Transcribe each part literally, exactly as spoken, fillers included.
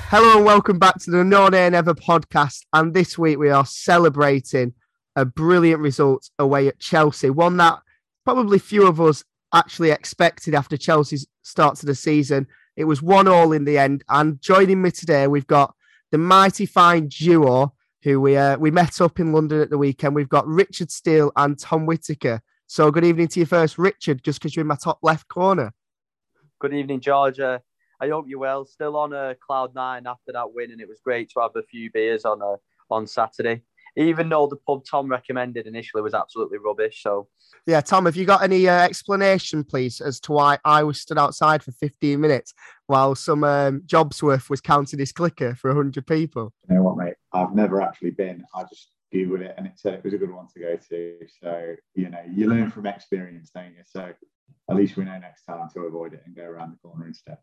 Hello and welcome back to the No Nay Never podcast. And this week we are celebrating a brilliant result away at Chelsea. One that probably few of us actually expected after Chelsea's start to the season. It was one all in the end. And joining me today, we've got the mighty fine duo who we uh, we met up in London at the weekend. We've got Richard Steele and Tom Whittaker. So good evening to you first, Richard, just because you're in my top left corner. Good evening, Georgia. I hope you're well. Still on a cloud nine after that win, and it was great to have a few beers on a, on Saturday. Even though the pub Tom recommended initially was absolutely rubbish. So, yeah, Tom, have you got any uh, explanation, please, as to why I was stood outside for fifteen minutes while some um, Jobsworth was counting his clicker for one hundred people? You know what, mate? I've never actually been. I just Googled it, and it's a, it was a good one to go to. So, you know, you learn from experience, don't you? So, at least we know next time to avoid it and go around the corner instead.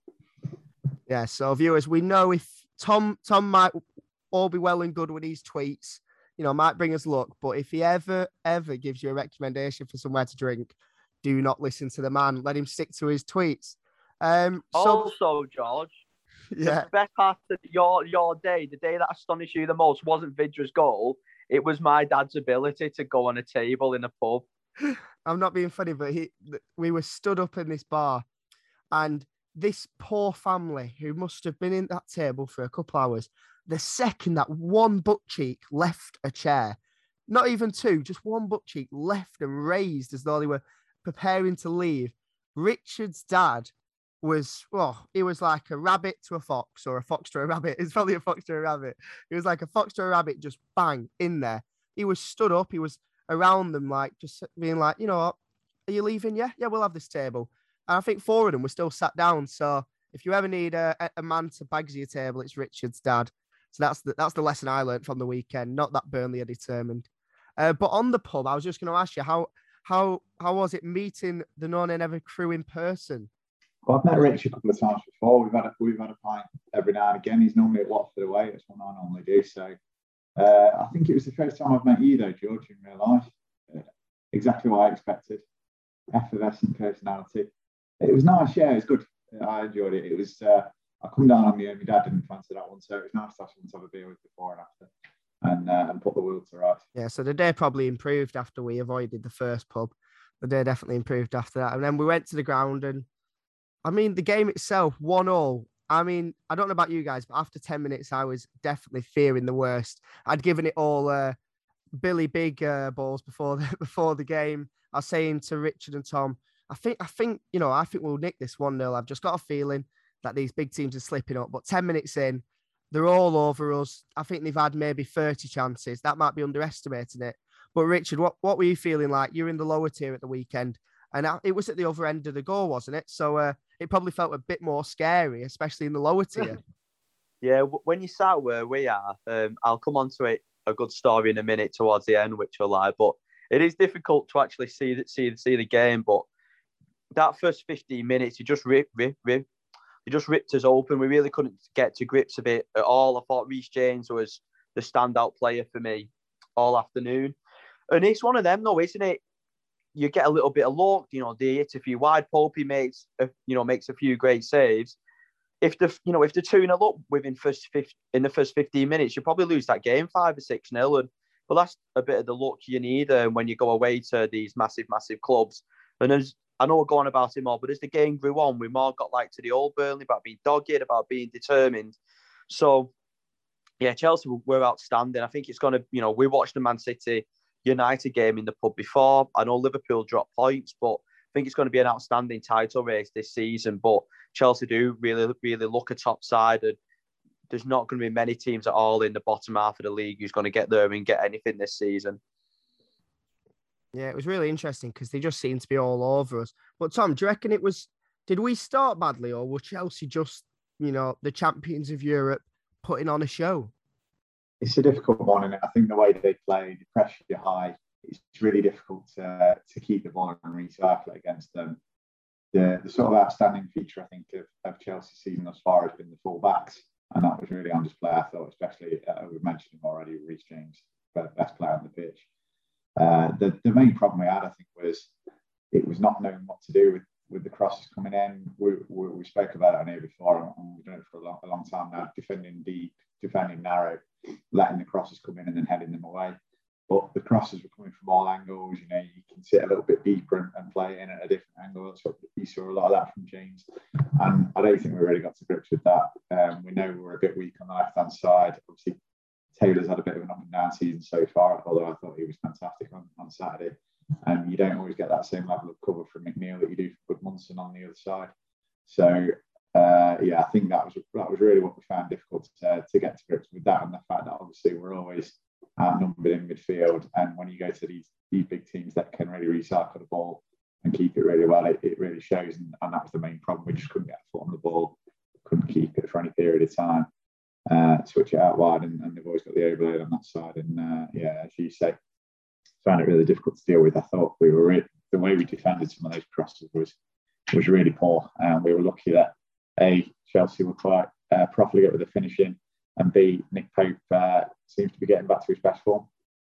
Yeah, so viewers, we know if Tom Tom might all be well and good with these tweets, you know, might bring us luck, but if he ever, ever gives you a recommendation for somewhere to drink, do not listen to the man. Let him stick to his tweets. Um, so, also, George, yeah. the best part of your, your day, the day that astonished you the most wasn't Vidra's goal. It was my dad's ability to go on a table in a pub. I'm not being funny, but he, we were stood up in this bar and this poor family who must have been in that table for a couple hours, the second that one butt cheek left a chair, not even two, just one butt cheek left and raised as though they were preparing to leave. Richard's dad was, well, he was like a rabbit to a fox or a fox to a rabbit. It's probably a fox to a rabbit. He was like a fox to a rabbit, just bang in there. He was stood up. He was around them, like just being like, you know what, are you leaving? Yeah, yeah, we'll have this table. And I think four of them were still sat down. So if you ever need a, a man to bags your table, it's Richard's dad. So that's the, that's the lesson I learned from the weekend. Not that Burnley are determined. Uh, but on the pub, I was just going to ask you, how how how was it meeting the No Nay Never crew in person? Well, I've met Rich a couple of times before. We've had a, we've had a pint every now and again. He's normally at Watford away. That's what I normally do. So uh, I think it was the first time I've met you, though, George, in real life. Uh, exactly what I expected. Effervescent personality. It was nice, yeah, it was good. I enjoyed it. It was, uh, I come down on me and my dad didn't fancy that one, so it was nice to have someone to have a beer with before and after and, uh, and put the wheel to rights. Yeah, so the day probably improved after we avoided the first pub. The day definitely improved after that. And then we went to the ground and, I mean, the game itself, one all. I mean, I don't know about you guys, but after ten minutes, I was definitely fearing the worst. I'd given it all uh, Billy Big uh, balls before the, before the game. I was saying to Richard and Tom, I think, I think, you know, I think we'll nick this one nil. I've just got a feeling that these big teams are slipping up. But ten minutes in, they're all over us. I think they've had maybe thirty chances. That might be underestimating it. But Richard, what, what were you feeling like? You're in the lower tier at the weekend. And it was at the other end of the goal, wasn't it? So uh, it probably felt a bit more scary, especially in the lower tier. Yeah, when you sat where we are, um, I'll come on to it, a good story in a minute towards the end, which will lie. But it is difficult to actually see, see, see the game. But that first fifteen minutes, you just rip, rip, rip. They just ripped us open. We really couldn't get to grips of it at all. I thought Reece James was the standout player for me all afternoon. And it's one of them, though, isn't it? You get a little bit of luck, you know, they hit a few wide. Popey makes, a, you know, makes a few great saves. If the, you know, if the two nil up within first in the first fifteen minutes, you probably lose that game five or six nil. And but that's a bit of the luck you need uh, when you go away to these massive, massive clubs. And as I know we're going about it more, but as the game grew on, we more got like to the old Burnley about being dogged, about being determined. So, yeah, Chelsea were outstanding. I think it's going to, you know, we watched the Man City United game in the pub before. I know Liverpool dropped points, but I think it's going to be an outstanding title race this season. But Chelsea do really, really look a top side, and there's not going to be many teams at all in the bottom half of the league who's going to get there and get anything this season. Yeah, it was really interesting because they just seemed to be all over us. But Tom, do you reckon it was, did we start badly, or were Chelsea just, you know, the champions of Europe putting on a show? It's a difficult one, and I think the way they play, the pressure high, it's really difficult to, to keep the ball and recycle it against them. The, the sort of outstanding feature, I think, of, of Chelsea's season thus far has been the full backs, and that was really on display, I thought, especially, uh, we've mentioned him already, Reece James, the best player on the pitch. Uh, the, the main problem we had, I think, was it was not knowing what to do with with the crosses coming in, we, we, we spoke about it on here before, and we've done it for a long, a long time now, defending deep, defending narrow, letting the crosses come in and then heading them away. But the crosses were coming from all angles. You know, you can sit a little bit deeper and, and play in at a different angle. That's what you saw a lot of that from James. And I don't think we really got to grips with that. Um, we know we were a bit weak on the left-hand side. Obviously, Taylor's had a bit of an up and down season so far, although I thought he was fantastic on, on Saturday. And you don't always get that same level of cover from McNeil that you do for Gudmundsson on the other side. So, uh, yeah, I think that was that was really what we found difficult to, to get to grips with that, and the fact that obviously we're always outnumbered in midfield. And when you go to these, these big teams that can really recycle the ball and keep it really well, it, it really shows. And, and that was the main problem. We just couldn't get a foot on the ball, couldn't keep it for any period of time. Uh, switch it out wide, and, and they've always got the overload on that side. And uh, yeah, as you say, found it really difficult to deal with. I thought we were re- the way we defended some of those crosses was was really poor, and we were lucky that A, Chelsea were quite uh, profligate with the finishing, and B, Nick Pope uh, seems to be getting back to his best form.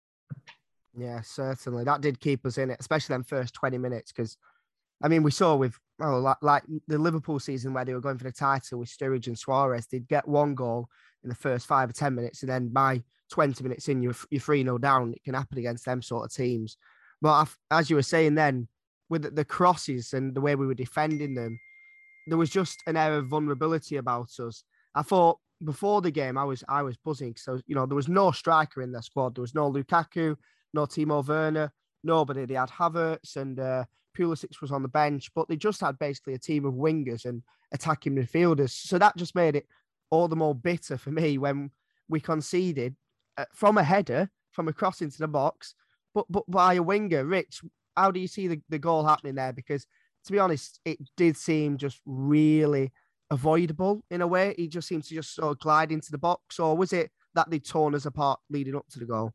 Yeah, certainly that did keep us in it, especially them first twenty minutes. Because I mean, we saw with oh, like, like the Liverpool season where they were going for the title with Sturridge and Suarez, they'd get one goal in the first five or ten minutes, and then by twenty minutes in, you're you're three nil down. It can happen against them sort of teams. But as you were saying then, with the crosses and the way we were defending them, there was just an air of vulnerability about us. I thought before the game, I was I was buzzing. So you know, there was no striker in their squad. There was no Lukaku, no Timo Werner, nobody. They had Havertz and uh, Pulisic was on the bench, but they just had basically a team of wingers and attacking midfielders. So that just made it all the more bitter for me when we conceded uh, from a header, from a cross into the box, but but by a winger. Rich, how do you see the, the goal happening there? Because to be honest, it did seem just really avoidable in a way. He just seemed to just sort of glide into the box, or was it that they torn us apart leading up to the goal?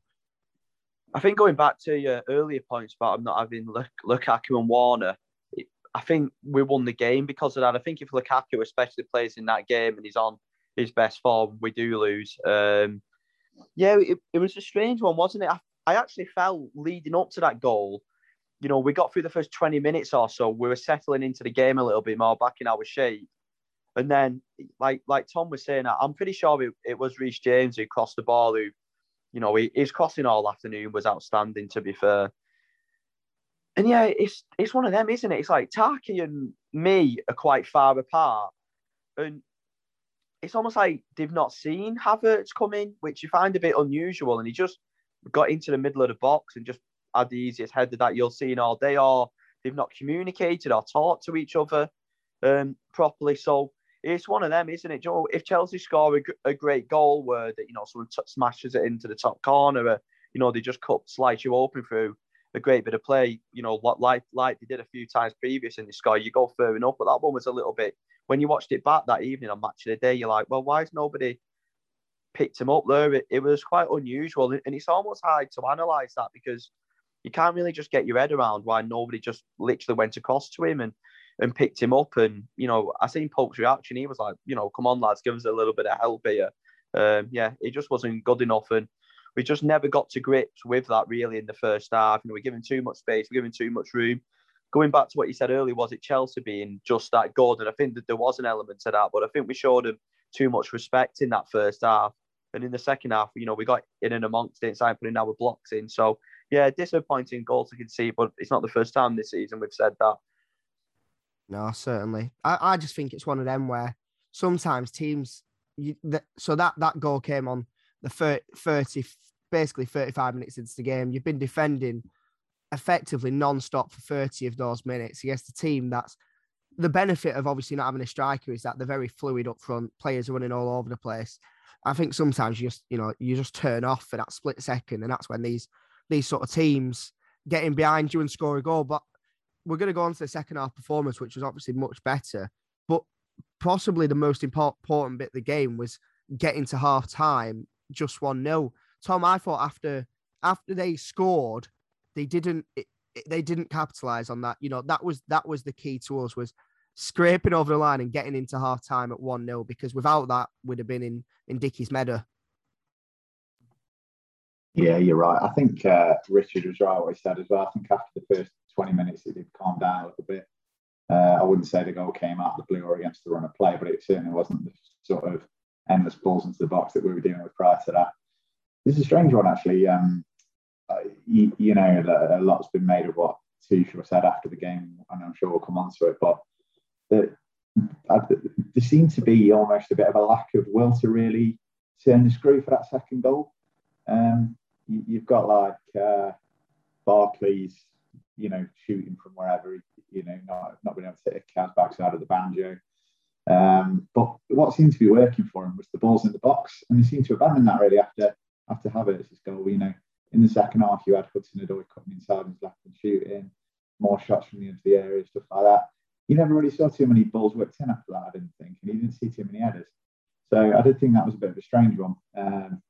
I think going back to your earlier points about him not having Lukaku and Warner, I think we won the game because of that. I think if Lukaku especially plays in that game and he's on his best form, we do lose. Um, yeah, it, it was a strange one, wasn't it? I, I actually felt leading up to that goal, you know, we got through the first twenty minutes or so, we were settling into the game a little bit more, back in our shape. And then, like like Tom was saying, I'm pretty sure it, it was Reece James who crossed the ball, who, you know, he, his crossing all afternoon was outstanding, to be fair. And yeah, it's it's one of them, isn't it? It's like Taki and me are quite far apart. And it's almost like they've not seen Havertz come in, which you find a bit unusual. And he just got into the middle of the box and just had the easiest header that you'll see in all day, or they've not communicated or talked to each other um, properly. So it's one of them, isn't it? Joe, if Chelsea score a, a great goal where that, you know, someone t- smashes it into the top corner, or, you know, they just cut, slice you open through a great bit of play, you know, like like they did a few times previous in the score, you go further enough. But that one was a little bit, when you watched it back that evening on Match of the Day, you're like, well, why has nobody picked him up there? It, it was quite unusual. And it's almost hard to analyse that, because you can't really just get your head around why nobody just literally went across to him and and picked him up. And, you know, I seen Pope's reaction. He was like, you know, come on, lads, give us a little bit of help here. Um, yeah, it just wasn't good enough. And we just never got to grips with that really in the first half. You know, we're giving too much space, we're giving too much room. Going back to what you said earlier, was it Chelsea being just that good? And I think that there was an element to that, but I think we showed them too much respect in that first half. And in the second half, you know, we got in and amongst it and started putting our blocks in. So, yeah, disappointing goal to concede, but it's not the first time this season we've said that. No, certainly. I, I just think it's one of them where sometimes teams, you, the, so that, that goal came on the thirty, basically thirty-five minutes into the game. You've been defending effectively non-stop for thirty of those minutes against a team that's, the benefit of obviously not having a striker is that they're very fluid up front. Players are running all over the place. I think sometimes you just, you know, you just turn off for that split second, and that's when these these sort of teams get in behind you and score a goal. But we're going to go on to the second half performance, which was obviously much better. But possibly the most important bit of the game was getting to half time, just one nil. Tom, I thought after after they scored, they didn't it, it, they didn't capitalize on that. You know, that was that was the key to us, was scraping over the line and getting into half time at one nil, because without that, we'd have been in, in Dickie's Meadow. Yeah, you're right. I think uh, Richard was right what he said as well. I think after the first twenty minutes, it did calm down a little bit. Uh, I wouldn't say the goal came out of the blue or against the run of play, but it certainly wasn't the sort of endless balls into the box that we were dealing with prior to that. This is a strange one, actually. Um, uh, you, you know, a lot's been made of what Tuchel said after the game, and I'm sure we'll come on to it, but the, uh, there seemed to be almost a bit of a lack of will to really turn the screw for that second goal. Um, you, you've got like uh, Barkley's, you know, shooting from wherever, you know, not, not being able to hit a cat's backside of the banjo. Um, but what seemed to be working for him was the balls in the box, and he seemed to abandon that really after after Havertz's goal. You know, in the second half, you had Hudson-Odoi coming inside and left and shooting, more shots from the end of the area, stuff like that. You never really saw too many balls whipped in after that, I didn't think, and you didn't see too many headers. So I did think that was a bit of a strange one. Um,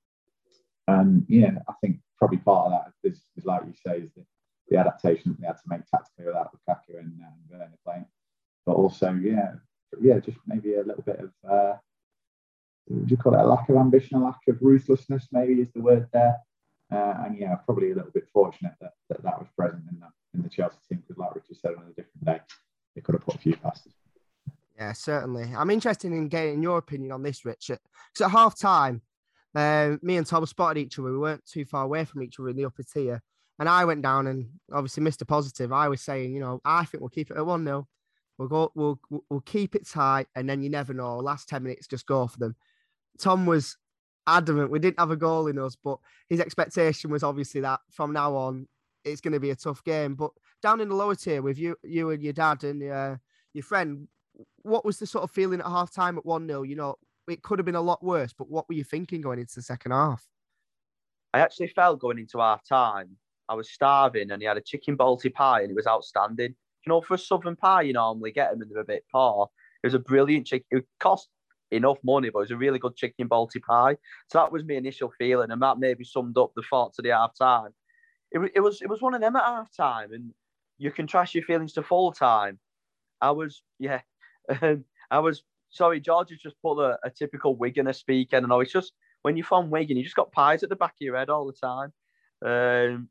and yeah, I think probably part of that is, is like you say, is the, the adaptation that they had to make tactically without Lukaku and um, Werner playing. But also, yeah, yeah, just maybe a little bit of, uh, would you call it a lack of ambition, a lack of ruthlessness, maybe is the word there. Uh, and yeah, probably a little bit fortunate that that, that was present in the, in the Chelsea team, because like Richard said, on a different day, they could have put a few past us. Yeah, certainly. I'm interested in getting your opinion on this, Richard. Because at half time, uh, me and Tom spotted each other. We weren't too far away from each other in the upper tier. And I went down and obviously Mister Positive. I was saying, you know, I think we'll keep it at one nil. We'll go, we'll, we'll keep it tight, and then you never know. Last ten minutes, just go for them. Tom was adamant we didn't have a goal in us, but his expectation was obviously that from now on, it's going to be a tough game. But down in the lower tier with you, you and your dad and uh, your friend, what was the sort of feeling at half time at one nil? You know, it could have been a lot worse, but what were you thinking going into the second half? I actually felt going into half time, I was starving, and he had a chicken balti pie, and it was outstanding. You know, for a southern pie, you normally get them and they're a bit poor. It was a brilliant chicken. It cost enough money, but it was a really good chicken balti pie. So that was my initial feeling, and that maybe summed up the thoughts of the half time. It, it was it was one of them at half time, and you contrast your feelings to full time. I was, yeah, I was, sorry, George has just put a, a typical Wiganer speaker. And I know it's just, when you're from Wigan, you just got pies at the back of your head all the time. Um,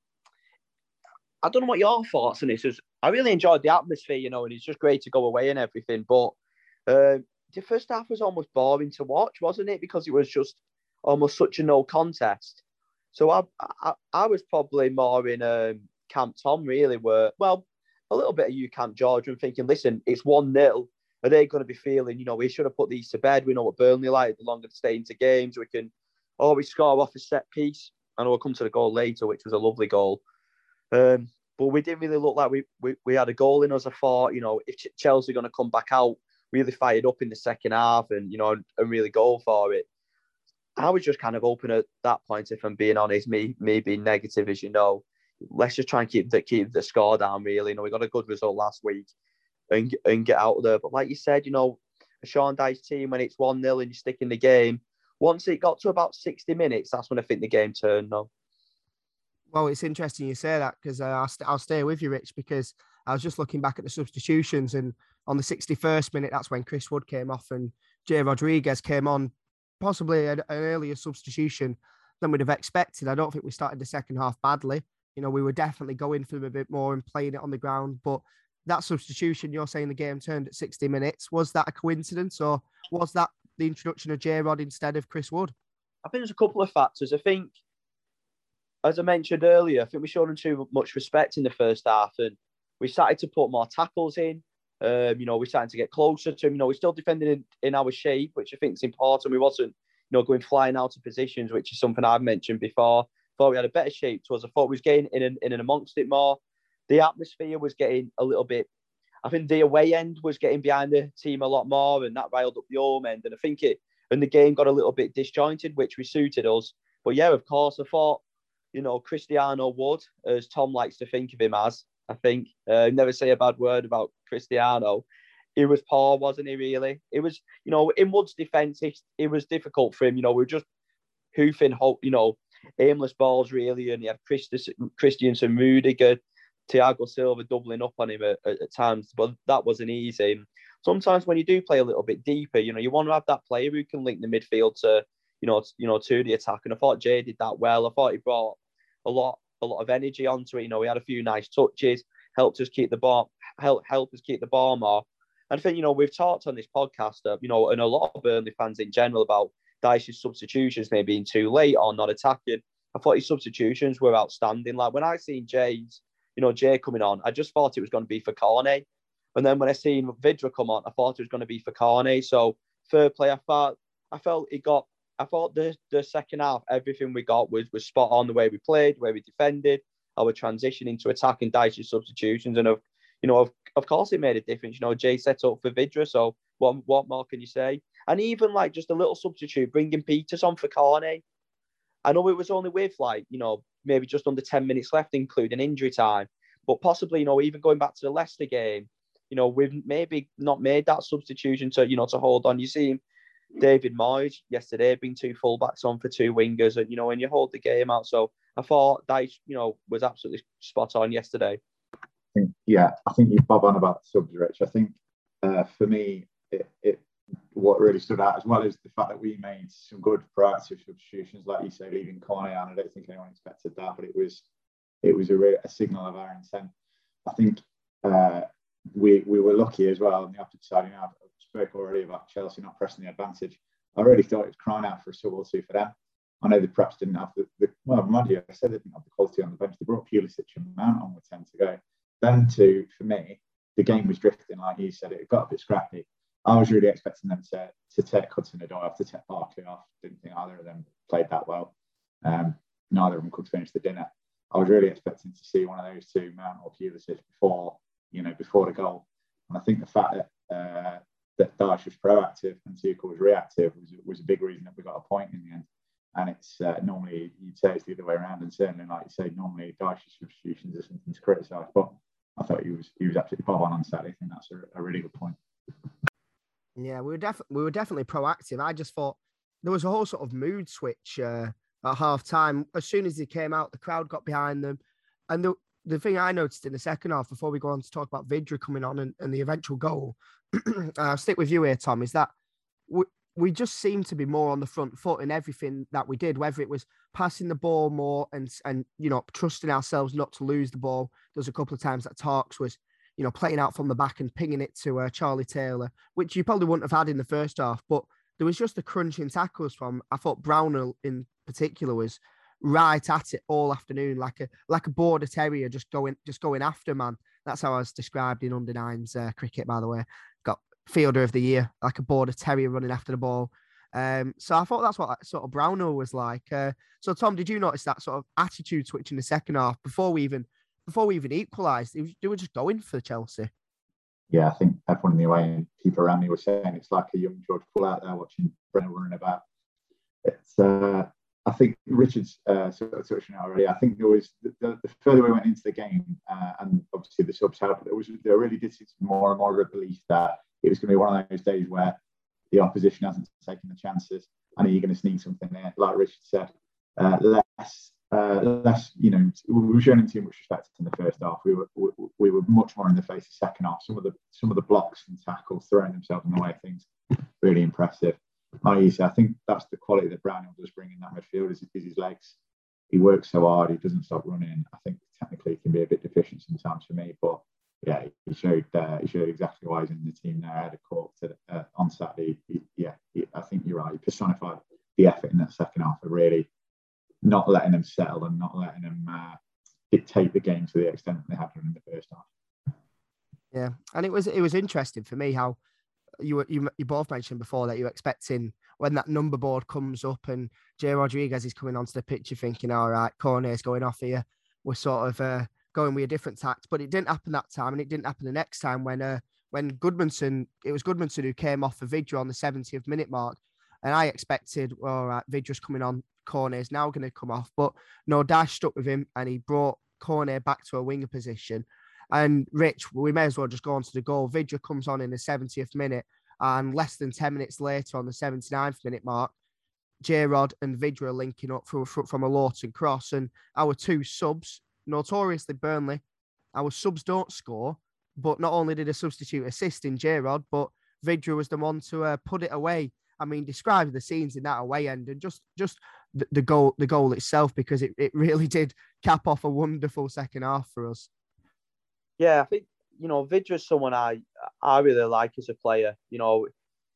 I don't know what your thoughts on this is. I really enjoyed the atmosphere, you know, and it's just great to go away and everything. But uh, the first half was almost boring to watch, wasn't it? Because it was just almost such a no contest. So I I, I was probably more in um, Camp Tom, really, where, well, a little bit of you, Camp George, and thinking, listen, it's one nil. Are they going to be feeling, you know, we should have put these to bed. We know what Burnley like, the longer they stay into games. We can always score off a set piece. I know we'll come to the goal later, which was a lovely goal. Um, but we didn't really look like we, we we had a goal in us. I thought, you know, if Chelsea are going to come back out really fired up in the second half and, you know, and, and really go for it. I was just kind of open at that point, if I'm being honest, me, me being negative, as you know. Let's just try and keep the, keep the score down, really. You know, we got a good result last week and, and get out of there. But like you said, you know, a Sean Dyche team, when it's one nil and you stick in the game, once it got to about sixty minutes, that's when I think the game turned on. Well, it's interesting you say that, because uh, I'll, st- I'll stay with you, Rich, because I was just looking back at the substitutions, and on the sixty-first minute, that's when Chris Wood came off and Jay Rodriguez came on, possibly an, an earlier substitution than we'd have expected. I don't think we started the second half badly. You know, we were definitely going for them a bit more and playing it on the ground, but that substitution, you're saying the game turned at sixty minutes. Was that a coincidence, or was that the introduction of J Rod instead of Chris Wood? I think there's a couple of factors. I think, as I mentioned earlier, I think we showed them too much respect in the first half, and we started to put more tackles in. Um, you know, we started to get closer to him. You know, we're still defending in, in our shape, which I think is important. We wasn't, you know, going flying out of positions, which is something I've mentioned before. Thought we had a better shape to us. I thought we was getting in and, in and amongst it more. The atmosphere was getting a little bit, I think the away end was getting behind the team a lot more, and that riled up the home end. And I think it, and the game got a little bit disjointed, which we suited us. But yeah, of course, I thought, you know, Cristiano Wood, as Tom likes to think of him as, I think, uh, never say a bad word about Cristiano. He was poor, wasn't he, really? It was, you know, in Wood's defence, it, it was difficult for him. You know, we were just hoofing, you know, aimless balls, really. And he had Christensen, Rudiger, Thiago Silva doubling up on him at, at, at times. But that wasn't easy. Sometimes when you do play a little bit deeper, you know, you want to have that player who can link the midfield to, you know, you know, to the attack. And I thought Jay did that well. I thought he brought a lot, a lot of energy onto it. You know, he had a few nice touches, helped us keep the ball, help help us keep the ball more. And I think, you know, we've talked on this podcast, uh, you know, and a lot of Burnley fans in general about Dyche's substitutions maybe being too late or not attacking. I thought his substitutions were outstanding. Like when I seen Jay's, you know, Jay coming on, I just thought it was going to be for Cornet. And then when I seen Vydra come on, I thought it was going to be for Cornet. So fair play. I thought, I felt it got, I thought the, the second half, everything we got was, was spot on, the way we played, the way we defended, our transition into attacking Dyche's substitutions. And, of, you know, of, of course it made a difference. You know, Jay set up for Vydra. So what, what more can you say? And even like just a little substitute, bringing Peters on for Cornet. I know it was only with like, you know, maybe just under ten minutes left, including injury time. But possibly, you know, even going back to the Leicester game, you know, we've maybe not made that substitution to, you know, to hold on. You see David Moyes yesterday being two fullbacks on for two wingers, and, you know, and you hold the game out. So I thought Dyche, you know, was absolutely spot on yesterday. I think, yeah, I think you bob on about the subs, Rich. I think uh, for me, it, it what really stood out, as well as the fact that we made some good proactive substitutions, like you say, leaving Cornet on. I don't think anyone expected that, but it was it was a, re- a signal of our intent. I think uh, we we were lucky as well on the opposite side. You know, I spoke already about Chelsea not pressing the advantage. I really thought it was crying out for a sub or two for them. I know they perhaps didn't have the, the well, mind you, I said they didn't have the quality on the bench. They brought Pulisic and Mount on with ten to go. Then to, for me, the game was drifting, like you said, it got a bit scrappy. I was really expecting them to to take Hudson-Odoi off, to take Barkley off. Didn't think either of them played that well. Um, neither of them could finish the dinner. I was really expecting to see one of those two, Mount or Pulisic, before, you know, before the goal. And I think the fact that uh, that Dyche was proactive and Tuchel was reactive was was a big reason that we got a point in the end. And it's uh, normally, you'd say it's the other way around, and certainly, like you say, normally Dyche's substitutions are something to criticise. But I thought he was he was absolutely bob on on Saturday. I think that's a, a really good point. Yeah, we were definitely we were definitely proactive. I just thought there was a whole sort of mood switch uh, at half time. As soon as he came out, the crowd got behind them. And the the thing I noticed in the second half, before we go on to talk about Vydra coming on and, and the eventual goal, I'll stick with you here, Tom, is that we, we just seemed to be more on the front foot in everything that we did, whether it was passing the ball more and, and you know, trusting ourselves not to lose the ball. There was a couple of times that Tarks was, you know, playing out from the back and pinging it to uh, Charlie Taylor, which you probably wouldn't have had in the first half. But there was just the crunching tackles from, I thought Brownell in particular was right at it all afternoon, like a like a border terrier just going just going after, man. That's how I was described in under nines uh, cricket, by the way. Got fielder of the year, like a border terrier running after the ball. Um, so I thought that's what that sort of Brownell was like. Uh, so Tom, did you notice that sort of attitude switch in the second half before we even before we even equalised? They were just going for Chelsea. Yeah, I think everyone in the away and people around me were saying it's like a young George Poole out there watching Brennan running about. It's, uh, I think Richard's uh, sort of touched on it already. I think there was the, the, the further we went into the game, uh, and obviously the subs helped. There was there really did seem more and more of a belief that it was going to be one of those days where the opposition hasn't taken the chances, and are you going to sneak something there? Like Richard said, uh, less. Uh, less, you know, we were showing too much respect in the first half. We were we, we were much more in the face of the second half. Some of the some of the blocks and tackles, throwing themselves in the way of things, really impressive. Like you said, I think that's the quality that Brownhill does bring in that midfield is, is his legs. He works so hard, he doesn't stop running. I think technically he can be a bit deficient sometimes for me, but yeah, he showed uh, he showed exactly why he's in the team there. I had a call to, uh, on Saturday. He, yeah, he, I think you're right. He personified the effort in that second half of really not letting them settle and not letting them uh, dictate the game to the extent that they had done in the first half. Yeah, and it was it was interesting for me how you were you, you both mentioned before that you're expecting when that number board comes up and Jay Rodriguez is coming onto the pitch, you're thinking, all right, Cornet's going off here. We're sort of uh, going with a different tact, but it didn't happen that time, and it didn't happen the next time when uh, when Goodmanson, it was Goodmanson who came off for Vydra on the seventieth minute mark, and I expected, well, all right, Vidra's coming on. Cornet is now going to come off, but no, Dyche stuck with him and he brought Cornet back to a winger position. And Rich, we may as well just go on to the goal. Vydra comes on in the seventieth minute, and less than ten minutes later, on the seventy-ninth minute mark, J-Rod and Vydra are linking up from, from a Lawton cross. And our two subs, notoriously Burnley, our subs don't score, but not only did a substitute assist in J-Rod, but Vydra was the one to uh, put it away. I mean, describe the scenes in that away end and just just the, the goal the goal itself, because it, it really did cap off a wonderful second half for us. Yeah, I think you know, Vidra's someone I I really like as a player. You know,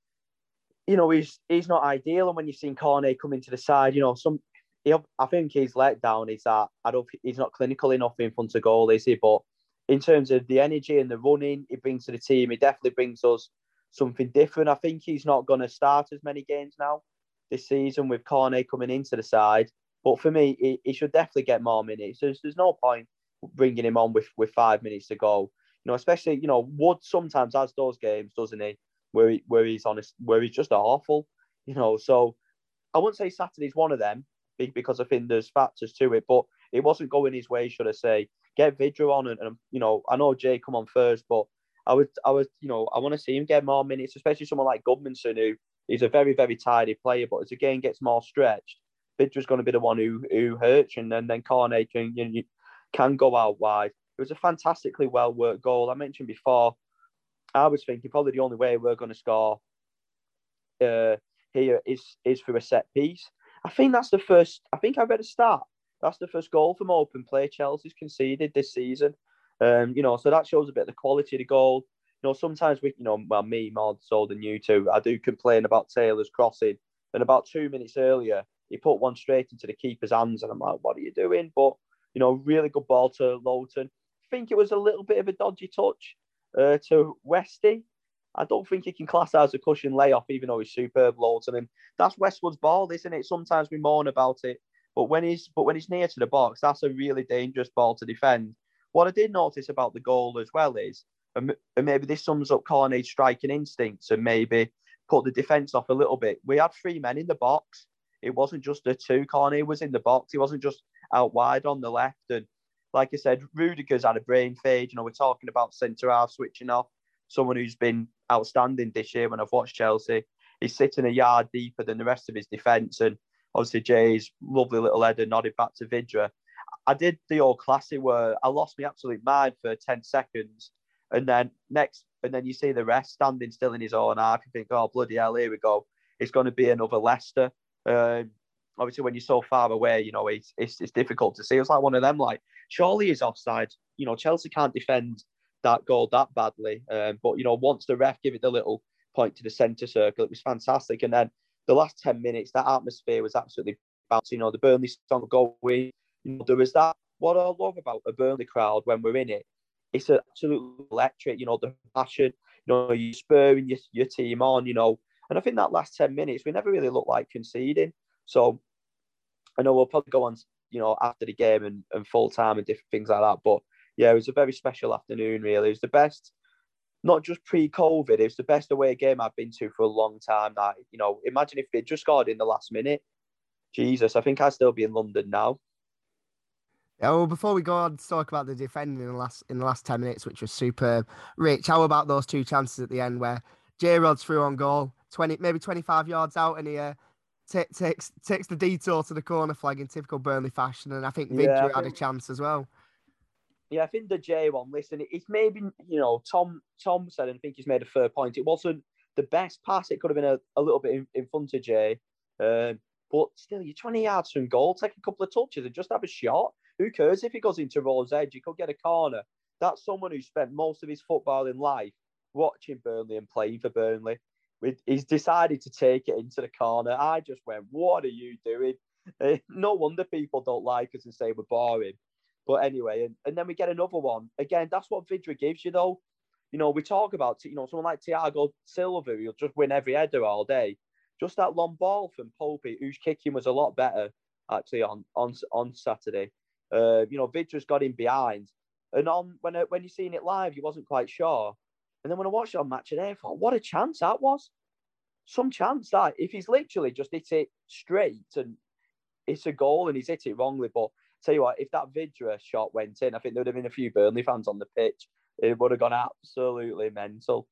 you know he's he's not ideal, and when you've seen Cornet come into the side, you know, some he, I think he's let down is that I don't he's not clinical enough in front of goal, is he? But in terms of the energy and the running he brings to the team, he definitely brings us something different. I think he's not going to start as many games now this season with Cornet coming into the side. But for me, he, he should definitely get more minutes. There's, there's no point bringing him on with, with five minutes to go. You know, especially, you know, Wood sometimes has those games, doesn't he? Where he, where he's honest, where he's just awful. You know, so I wouldn't say Saturday's one of them because I think there's factors to it, but it wasn't going his way, should I say. Get Vidra on and, and you know, I know Jay come on first, but I would, I was, you know, I want to see him get more minutes, especially someone like Goodmanson, who is a very, very tidy player, but as the game gets more stretched, Vidra's going to be the one who who hurts, and then then Cornet can you know, can go out wide. It was a fantastically well worked goal. I mentioned before, I was thinking probably the only way we're going to score uh, here is is for a set piece. I think that's the first. I think I read a stat. That's the first goal from open play Chelsea's conceded this season. Um, you know, so that shows a bit of the quality of the goal. You know, sometimes we, you know, well, me more so than you two, I do complain about Taylor's crossing. And about two minutes earlier, he put one straight into the keeper's hands, and I'm like, what are you doing? But, you know, really good ball to Lowton. I think it was a little bit of a dodgy touch uh, to Westy. I don't think he can class that as a cushion layoff, even though he's superb, Lowton. And that's Westwood's ball, isn't it? Sometimes we moan about it, but when he's but when he's near to the box, that's a really dangerous ball to defend. What I did notice about the goal as well is, and maybe this sums up Cornet's striking instincts and maybe put the defence off a little bit. We had three men in the box. It wasn't just the two. Cornet was in the box. He wasn't just out wide on the left. And like I said, Rudiger's had a brain fade. You know, we're talking about centre half switching off. Someone who's been outstanding this year when I've watched Chelsea. He's sitting a yard deeper than the rest of his defence. And obviously Jay's lovely little header nodded back to Vidra. I did the old classic where I lost my absolute mind for ten seconds. And then next, and then you see the rest standing still in his own half. You think, oh, bloody hell, here we go. It's going to be another Leicester. Um, obviously, when you're so far away, you know, it's, it's it's difficult to see. It was like one of them, like, surely he's offside. You know, Chelsea can't defend that goal that badly. Um, but, you know, once the ref gave it the little point to the centre circle, it was fantastic. And then the last ten minutes, that atmosphere was absolutely bouncing. You know, the Burnley song going. You know, there was that. What I love about a Burnley crowd when we're in it, it's absolutely electric. You know, the passion. You know, you're spurring your, your team on. You know, and I think that last ten minutes, we never really looked like conceding. So I know we'll probably go on, you know, after the game and, and full time and different things like that. But yeah, it was a very special afternoon. Really, it was the best. Not just pre-COVID, it was the best away game I've been to for a long time. That, you know, imagine if they just scored in the last minute. Jesus, I think I'd still be in London now. Yeah, well, before we go on to talk about the defending in the last in the last ten minutes, which was superb, Rich, how about those two chances at the end where J Rod's through on goal, twenty maybe twenty-five yards out, and he uh, t- takes takes the detour to the corner flag in typical Burnley fashion, and I think Vidra yeah, had a chance as well. Yeah, I think the J one. Listen, it's maybe, you know, Tom Tom said, and I think he's made a fair point. It wasn't the best pass. It could have been a, a little bit in, in front of Jay, um, but still, you're twenty yards from goal. Take a couple of touches and just have a shot. Who cares if he goes into Rose Edge? He could get a corner. That's someone who spent most of his footballing life watching Burnley and playing for Burnley. He's decided to take it into the corner. I just went, what are you doing? No wonder people don't like us and say we're boring. But anyway, and, and then we get another one. Again, that's what Vidra gives you, though. You know, we talk about, you know, someone like Thiago Silva, who'll just win every header all day. Just that long ball from Popey, whose kicking was a lot better, actually, on, on, on Saturday. Uh, you know, Vidra's got him behind. And on when when you're seeing it live, you wasn't quite sure. And then when I watched it on Match of the Day, I thought, what a chance that was. Some chance that. If he's literally just hit it straight and it's a goal and he's hit it wrongly. But tell you what, if that Vidra shot went in, I think there would have been a few Burnley fans on the pitch. It would have gone absolutely mental.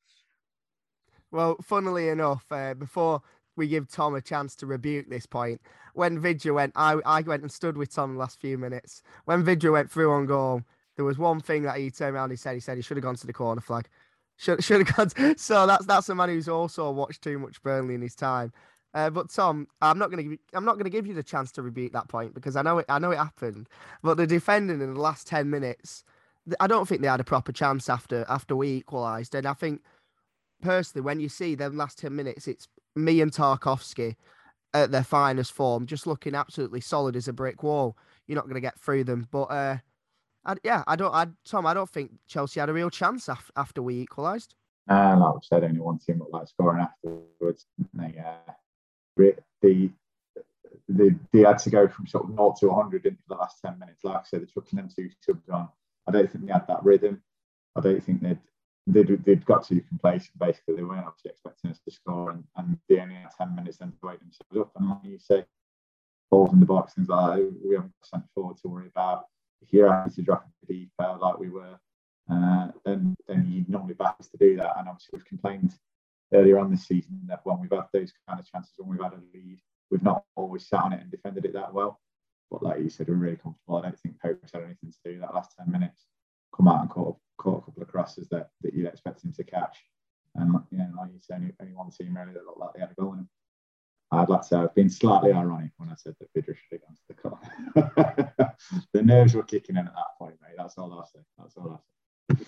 Well, funnily enough, uh, before we give Tom a chance to rebuke this point, when Vidra went, I, I went and stood with Tom the last few minutes. When Vidra went through on goal, there was one thing that he turned around and he said, he said he should have gone to the corner flag. Should, should have gone to, so that's that's a man who's also watched too much Burnley in his time. Uh, but Tom, I'm not going to I'm not going to give you the chance to rebuke that point because I know it I know it happened. But the defending in the last ten minutes, I don't think they had a proper chance after after we equalised. And I think personally, when you see them last ten minutes, it's me and Tarkowski at their finest form, just looking absolutely solid as a brick wall. You're not going to get through them. But uh, I, yeah, I don't. I Tom, I don't think Chelsea had a real chance af- after we equalised. Uh, like I said, only one team looked like scoring afterwards. They, uh, the, the, the, they had to go from sort of zero to one hundred into the last ten minutes. Like I said, they're chucking them two subs on. I don't think they had that rhythm. I don't think they'd they'd, they'd got too complacent. Basically, they weren't obviously expecting us to score, and, and they only had ten minutes then to wake themselves up. And like you say, balls in the box, things like that, we haven't got centre forward to worry about. If you're happy to drop a deeper like we were, uh, then then you normally back us to do that. And obviously, we've complained earlier on this season that when we've had those kind of chances, when we've had a lead, we've not always sat on it and defended it that well. But like you said, we're really comfortable. I don't think Pope's had anything to do that last ten minutes. Come out and caught, caught a couple of crosses that, that you'd expect him to catch. And you know, like you said, only, only one team really that looked like they had a goal in them. I'd like to say I've been slightly ironic when I said that Vydra should have gone to the corner. The nerves were kicking in at that point, mate. That's all I'll say. That's all I'll say.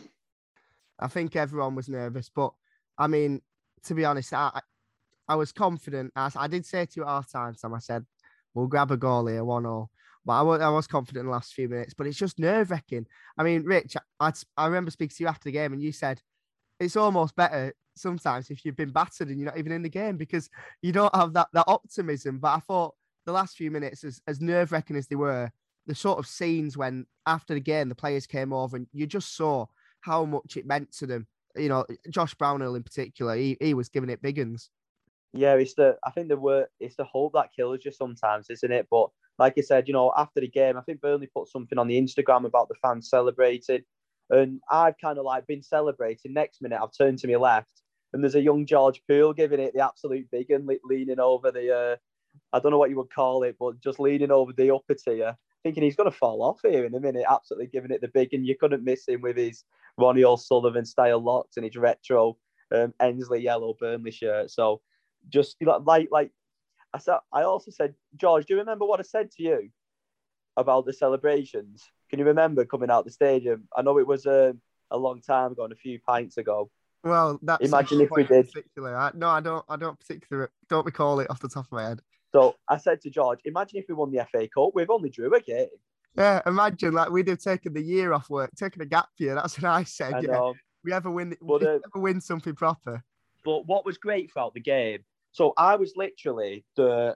I think everyone was nervous, but I mean, to be honest, I I was confident. I, I did say to you at half time, Sam, I said, we'll grab a goal here, one all. But I was, I was confident in the last few minutes, but it's just nerve wracking. I mean, Rich, I, I remember speaking to you after the game and you said it's almost better sometimes if you've been battered and you're not even in the game because you don't have that, that optimism. But I thought the last few minutes, as, as nerve wracking as they were, the sort of scenes when after the game, the players came over and you just saw how much it meant to them. You know, Josh Brownhill in particular, he, he was giving it big uns. Yeah, it's the. I think the word it's the hope that kills you sometimes, isn't it? But like I said, you know, after the game, I think Burnley put something on the Instagram about the fans celebrating, and I've kind of like been celebrating. Next minute, I've turned to my left, and there's a young George Poole giving it the absolute big and leaning over the. Uh, I don't know what you would call it, but just leaning over the upper tier, thinking he's going to fall off here in a minute. Absolutely giving it the big, and you couldn't miss him with his Ronnie O'Sullivan style locks and his retro um, Ensley yellow Burnley shirt. So. Just like like I said, I also said, George, do you remember what I said to you about the celebrations? Can you remember coming out the stadium? I know it was a, a long time ago and a few pints ago. Well, that's imagine if we did. Particularly, I, no, I don't. I don't particularly don't recall it off the top of my head. So I said to George, imagine if we won the F A Cup. We've only drew a game. Yeah, imagine like we'd have taken the year off work, taken a gap year. That's what I said. I yeah, know. we ever win. But, uh, we ever win something proper. But what was great throughout the game. So I was literally the,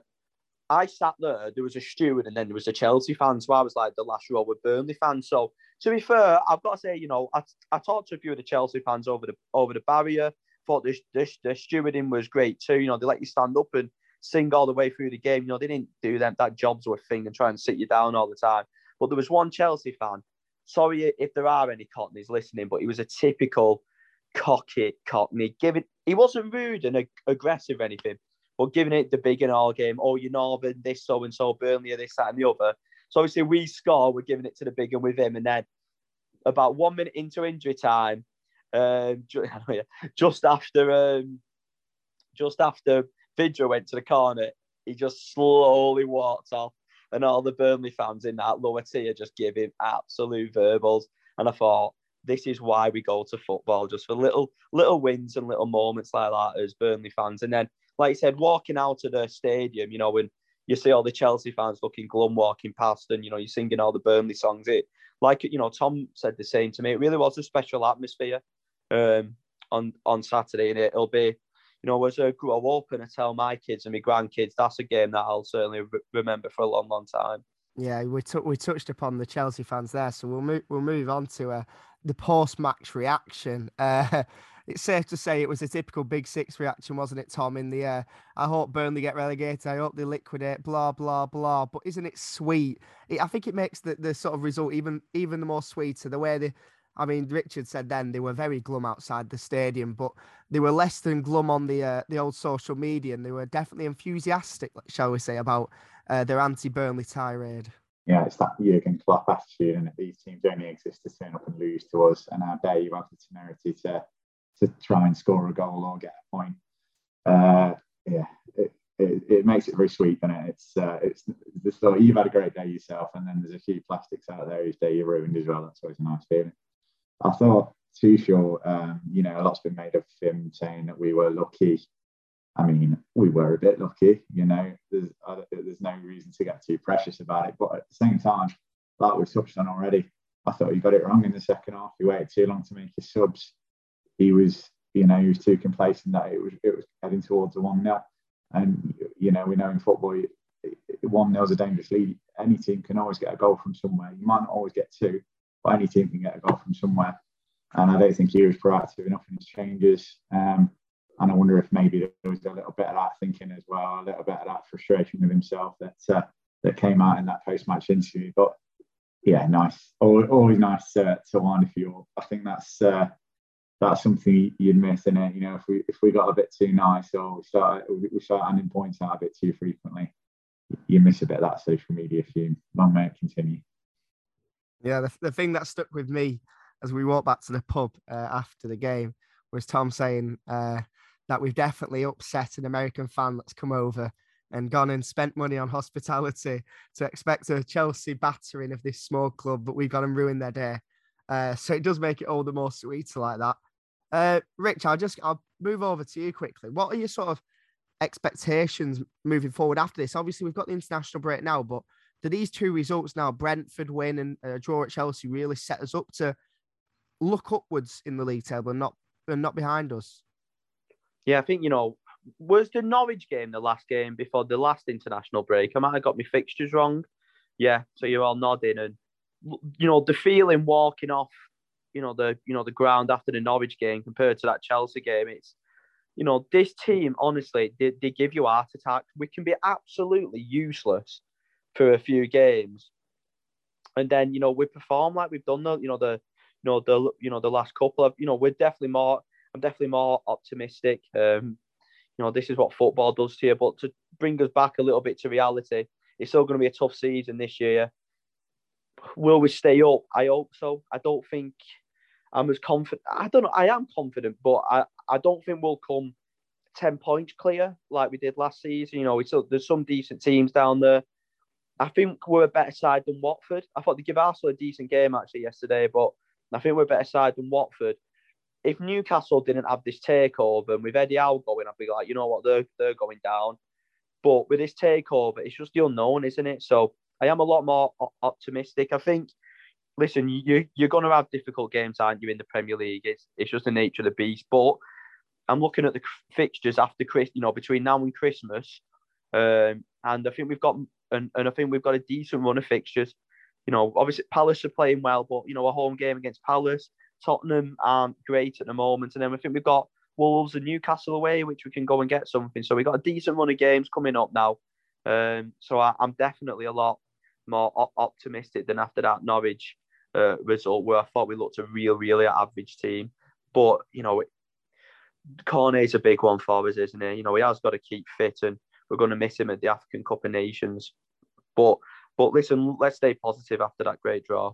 I sat there, there was a steward and then there was a Chelsea fan. So I was like the last row with Burnley fans. So to be fair, I've got to say, you know, I, I talked to a few of the Chelsea fans over the over the barrier. Thought the, the, the stewarding was great too. You know, they let you stand up and sing all the way through the game. You know, they didn't do them, that jobs were thing and try and sit you down all the time. But there was one Chelsea fan. Sorry if there are any Cockneys listening, but he was a typical cocky Cockney. Giving, he wasn't rude and ag- aggressive or anything, but giving it the big and all game. Oh, you're Northern, this so and so, Burnley, this, that, and the other. So obviously we score, we're giving it to the big and with him. And then about one minute into injury time, um, just after um, just after Vydra went to the corner, he just slowly walked off, and all the Burnley fans in that lower tier just give him absolute verbals. And I thought, this is why we go to football, just for little little wins and little moments like that as Burnley fans. And then, like I said, walking out of the stadium, you know, when you see all the Chelsea fans looking glum walking past and, you know, you're singing all the Burnley songs, it, like, you know, Tom said the same to me, it really was a special atmosphere um, on, on Saturday. And it'll be, you know, as I grow up and I tell my kids and my grandkids, that's a game that I'll certainly re- remember for a long, long time. Yeah, we took we touched upon the Chelsea fans there, so we'll move we'll move on to uh, the post-match reaction. Uh, it's safe to say it was a typical Big Six reaction, wasn't it, Tom? In the uh, I hope Burnley get relegated, I hope they liquidate, blah blah blah. But isn't it sweet? It, I think it makes the, the sort of result even even the more sweeter. The way they, I mean, Richard said then they were very glum outside the stadium, but they were less than glum on the uh, the old social media, and they were definitely enthusiastic, shall we say, about Uh, their anti-Burnley tirade. Yeah, it's that Jurgen Klopp attitude, and these teams only exist to turn up and lose to us. And how dare you have the temerity to to try and score a goal or get a point? Uh, yeah, it, it, it makes it very sweet, doesn't it? It's uh, it's the sort. You've had a great day yourself, and then there's a few plastics out there whose day you ruined as well. That's always a nice feeling. I thought Tuchel, um, you know, a lot's been made of him saying that we were lucky. I mean, we were a bit lucky, you know. There's uh, there's no reason to get too precious about it. But at the same time, like we've touched on already, I thought he got it wrong in the second half. He waited too long to make his subs. He was, you know, he was too complacent that it was it was heading towards a one nil. And you know, we know in football, one nil is a dangerous lead. Any team can always get a goal from somewhere. You might not always get two, but any team can get a goal from somewhere. And I don't think he was proactive enough in his changes. Um, And I wonder if maybe there was a little bit of that thinking as well, a little bit of that frustration with himself that uh, that came out in that post-match interview. But yeah, nice. Always, always nice to, to wind a few up. I think that's uh, that's something you'd miss in it. You know, if we if we got a bit too nice or we start we start handing points out a bit too frequently, you miss a bit of that social media fume. Long may it continue. Yeah, the, the thing that stuck with me as we walked back to the pub uh, after the game was Tom saying. Uh, that we've definitely upset an American fan that's come over and gone and spent money on hospitality to expect a Chelsea battering of this small club, but we've gone and ruined their day. Uh, so it does make it all the more sweeter like that. Uh, Rich, I'll just I'll move over to you quickly. What are your sort of expectations moving forward after this? Obviously, we've got the international break now, but do these two results now, Brentford win and a draw at Chelsea, really set us up to look upwards in the league table and not and not behind us? Yeah, I think, you know, was the Norwich game the last game before the last international break? I might have got my fixtures wrong. Yeah, so you're all nodding. And, you know, the feeling walking off, you know, the you know the ground after the Norwich game compared to that Chelsea game, it's, you know, this team, honestly, they, they give you heart attacks. We can be absolutely useless for a few games. And then, you know, we perform like we've done the, you know, the, you know, the, you know, the last couple of, you know, we're definitely more, I'm definitely more optimistic. Um, you know, this is what football does to you. But to bring us back a little bit to reality, it's still going to be a tough season this year. Will we stay up? I hope so. I don't think I'm as confident. I don't know. I am confident, but I, I don't think we'll come ten points clear like we did last season. You know, it's, there's some decent teams down there. I think we're a better side than Watford. I thought they gave Arsenal a decent game actually yesterday, but I think we're a better side than Watford. If Newcastle didn't have this takeover and with Eddie Howe going, I'd be like, you know what, they're, they're going down. But with this takeover, it's just the unknown, isn't it? So I am a lot more optimistic. I think, listen, you, you're going to have difficult games, aren't you, in the Premier League? It's, it's just the nature of the beast. But I'm looking at the fixtures after Chris, you know, between now and Christmas. Um, and I think we've got, and, and I think we've got a decent run of fixtures. You know, obviously Palace are playing well, but, you know, a home game against Palace, Tottenham aren't great at the moment. And then I think we've got Wolves and Newcastle away, which we can go and get something. So we've got a decent run of games coming up now. Um, so I, I'm definitely a lot more op- optimistic than after that Norwich uh, result, where I thought we looked a real, really average team. But, you know, Cornet's a big one for us, isn't he? You know, he has got to keep fit and we're going to miss him at the African Cup of Nations. But, but listen, let's stay positive after that great draw.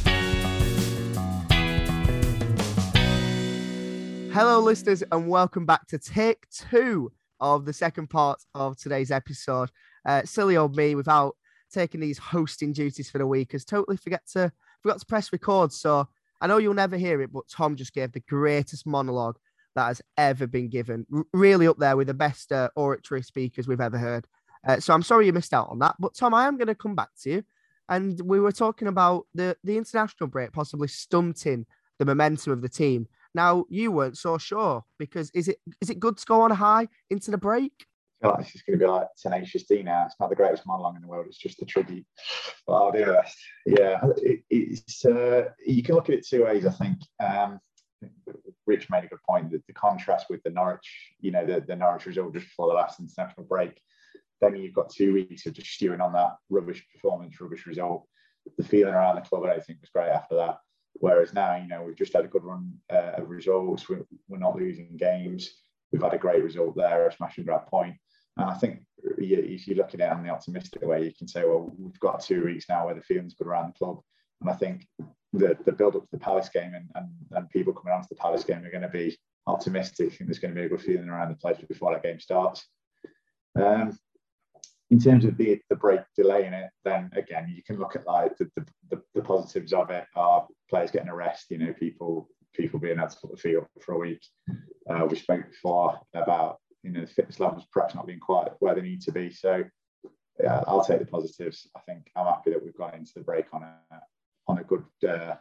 Hello, listeners, and welcome back to take two of the second part of today's episode. Uh, silly old me, without taking these hosting duties for the week, has totally forget to forgot to press record. So I know you'll never hear it, but Tom just gave the greatest monologue that has ever been given. R- really up there with the best uh, oratory speakers we've ever heard. Uh, so I'm sorry you missed out on that. But Tom, I am going to come back to you. And we were talking about the, the international break possibly stunting the momentum of the team. Now, you weren't so sure, because is it is it good to go on a high into the break? I feel like this is going to be like Tenacious D now. It's not the greatest monologue in the world. It's just a tribute. But I'll do the rest. Yeah, it, it's uh, you can look at it two ways, I think. Um, Rich made a good point that the contrast with the Norwich, you know, the, the Norwich result just before the last international break. Then you've got two weeks of just stewing on that rubbish performance, rubbish result. The feeling around the club, I don't think, was great after that. Whereas now, you know, we've just had a good run uh, of results. We're, we're not losing games. We've had a great result there, a smash and grab point. And I think if you look at it on the optimistic way, you can say, well, we've got two weeks now where the feeling's good around the club. And I think the, the build-up to the Palace game and, and, and people coming on to the Palace game are going to be optimistic. I think there's going to be a good feeling around the place before that game starts. Um, in terms of the, the break delaying it, then again, you can look at like the, the, the positives of it are players getting a rest, you know, people people being able to put the feet up for a week. Uh, we spoke before about, you know, the fitness levels perhaps not being quite where they need to be. So yeah, I'll take the positives. I think I'm happy that we've gone into the break on a on a good uh,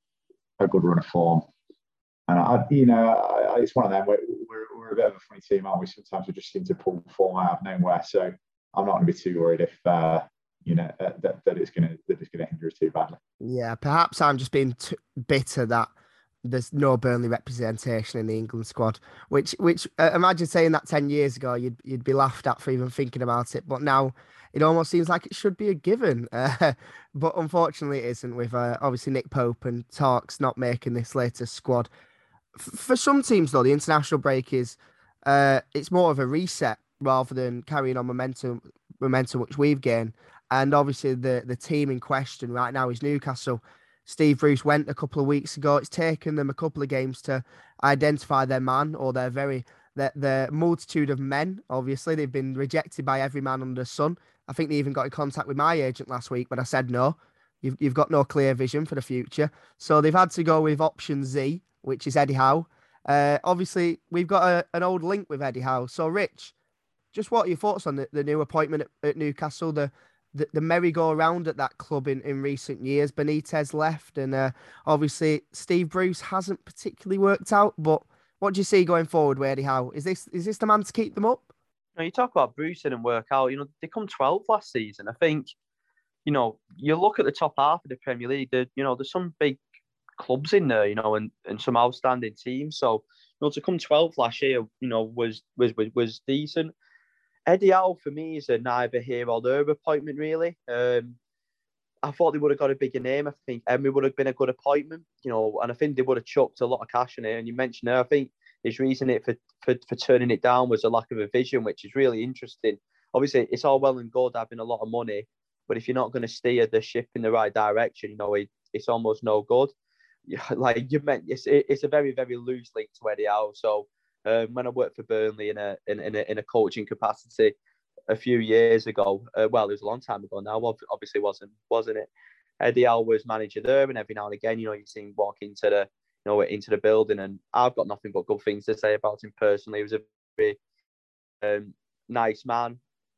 a good run of form. And I, you know, I, it's one of them. We're, we're we're a bit of a funny team, aren't we? Sometimes we just seem to pull form out of nowhere. So I'm not going to be too worried if uh, you know uh, that, that it's going to that it's going to hinder us too badly. Yeah, perhaps I'm just being t- bitter that there's no Burnley representation in the England squad. Which which uh, imagine saying that ten years ago, you'd you'd be laughed at for even thinking about it. But now it almost seems like it should be a given. Uh, but unfortunately, it isn't. With uh, obviously Nick Pope and Tarks not making this latest squad. For some teams, though, the international break is uh, it's more of a reset rather than carrying on momentum, momentum which we've gained. And obviously, the the team in question right now is Newcastle. Steve Bruce went a couple of weeks ago. It's taken them a couple of games to identify their man or their very their, their multitude of men. Obviously, they've been rejected by every man under the sun. I think they even got in contact with my agent last week, but I said no. You've you've got no clear vision for the future, so they've had to go with option Z, which is Eddie Howe. Uh, obviously, we've got a, an old link with Eddie Howe. So, Rich, just what are your thoughts on the, the new appointment at, at Newcastle, the, the the merry-go-round at that club in, in recent years? Benitez left, and uh, obviously Steve Bruce hasn't particularly worked out. But what do you see going forward with Eddie Howe? Is this is this the man to keep them up? Now, you talk about Bruce and work out. You know, they come twelfth last season. I think, you know, you look at the top half of the Premier League. There, you know, there's some big clubs in there, you know, and, and some outstanding teams. So, you know, to come twelfth last year, you know, was was was, was decent. Eddie Howe for me is a neither here or there appointment, really. Um, I thought they would have got a bigger name. I think Emery would have been a good appointment, you know, and I think they would have chucked a lot of cash in it. And you mentioned there, I think his reason it for, for for turning it down was a lack of a vision, which is really interesting. Obviously, it's all well and good having a lot of money, but if you're not going to steer the ship in the right direction, you know, it, it's almost no good. Like you meant, it's it's a very very loose link to Eddie Howe. So um, when I worked for Burnley in a in, in a in a coaching capacity a few years ago, uh, well, it was a long time ago now. Obviously, wasn't wasn't it? Eddie Howe was manager there, and every now and again, you know, you see him walk into the you know into the building, and I've got nothing but good things to say about him personally. He was a very um, nice man.